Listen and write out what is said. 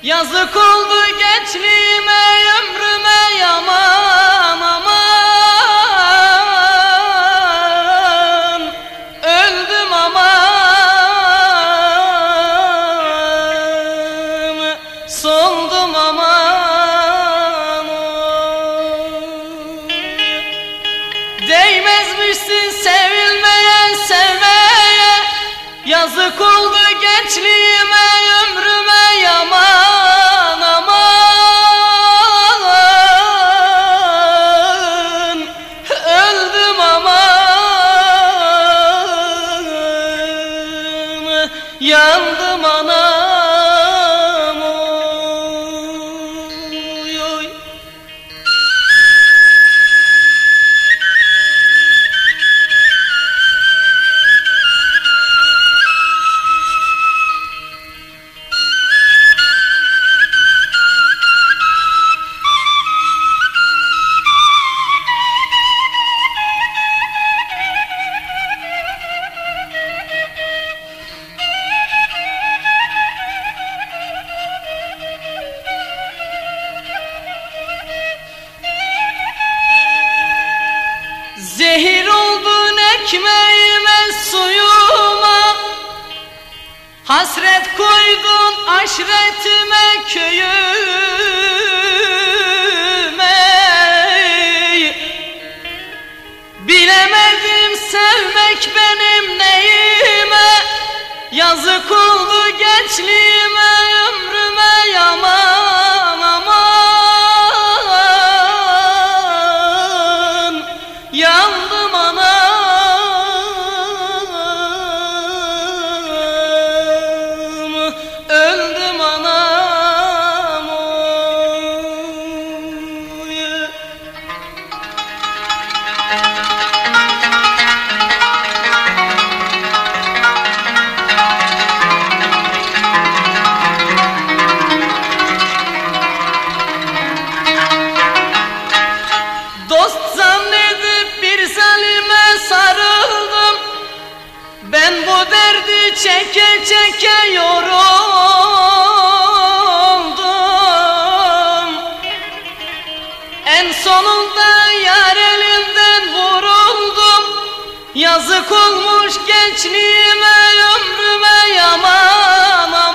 Yazık oldu gençliğime, ömrüme yaman aman. Öldüm aman, soldum aman. Değmezmişsin sevilmeye, sevmeye. Yazık oldu gençliğime, ömrüme yaman aman. Öldüm aman, yandım anam. Oy, oy. Zehir oldun ekmeğime, suyuma. Hasret koydun aşiretime, köyüme. Bilemedim sevmek benim neyime. Yazık oldu gençliğime, ömrüme yaman aman. Yandım anam, öldüm anam. Oy. Dost zannedip bir zalime sarıldım. Ben bu derdi çeke çeke yoruldum. En sonunda yar elinden vuruldum. Yazık olmuş gençliğime, ömrüme yaman.